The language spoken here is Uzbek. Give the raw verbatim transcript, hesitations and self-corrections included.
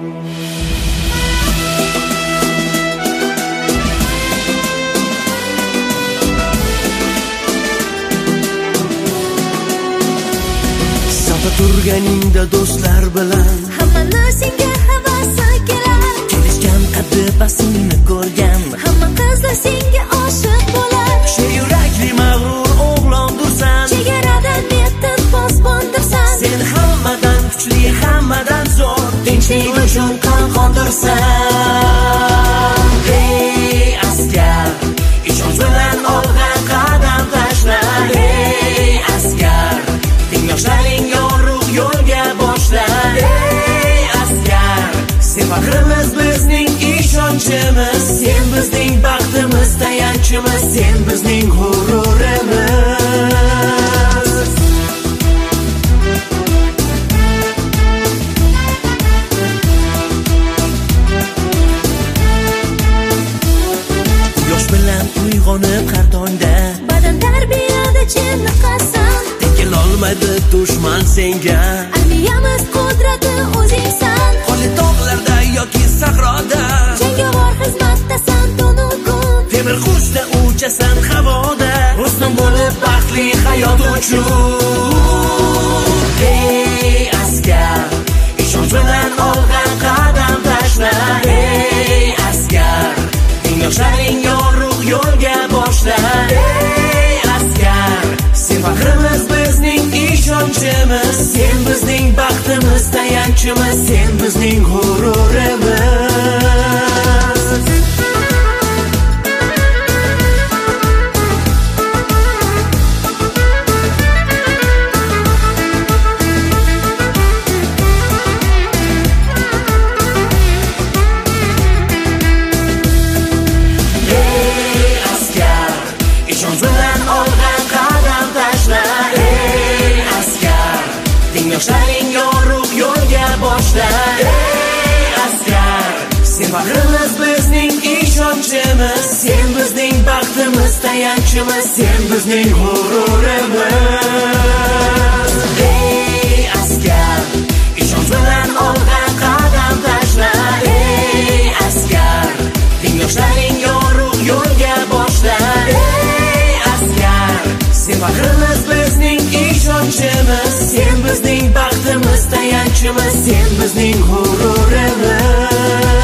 Turganingda do'stlar bilan hamma narsaga havasi kelar. Kelishgan qaddi basingni ko'rgan Hamma qizlar senga oshiq bo'lar. Shu yurakli mag'rur o'g'londursan, Chegaradan metin posbondirsan. sen hammadan kuchli, hammadan zo'r, tinchlik uchun qon qondirsan. Hey askar, ishonch bilan olg'a qadam tashla. Hey askar, tengdoshlaring yo'lga boshla. Ey askar, sen faxrimiz, bizning ishonchimiz, sen bizning baxtimiz, tayanchimiz, sen bizning g'ururimiz. Yosh bilan uyg'onib har tongda, Badan tarbiyada chiniqasan. olmaydi dushman senga. Armiyamiz qudrati o'zingsan. Qoli tog'larda yoki sahroda, Jangovar xizmatdasan tunu kun. temir qushda uchasan havoda, rustam bo'lib baxtli hayot uchun. Hey askar, ishonch bilan olg'a qadam tashla. Hey askar, tengdoshlaring yorug' yo'lga boshla. Hey askar, sen faxrimiz, bizning ishonchimiz, sen bizning baxtimiz, tayanchimiz, sen bizning g'ururimiz. Hey askar, ishonch bilan olg'a qadam tashla. Hey askar, tengdoshlaring yorug' yo'lga boshla. Hey askar, sen faxrimiz, bizning ishonchimiz, sen bizning baxtimiz, tayanchimiz, sen bizning g'ururimiz. Hey askar, ishonch bilan olg'a qadam tashla. Hey askar, tengdoshlaring yorug' yo'lga boshla. Hey askar, sen faxrimiz, bizning ishonchimiz, sen bizning baxtimiz, tayanchimiz, sen bizning g'ururimiz.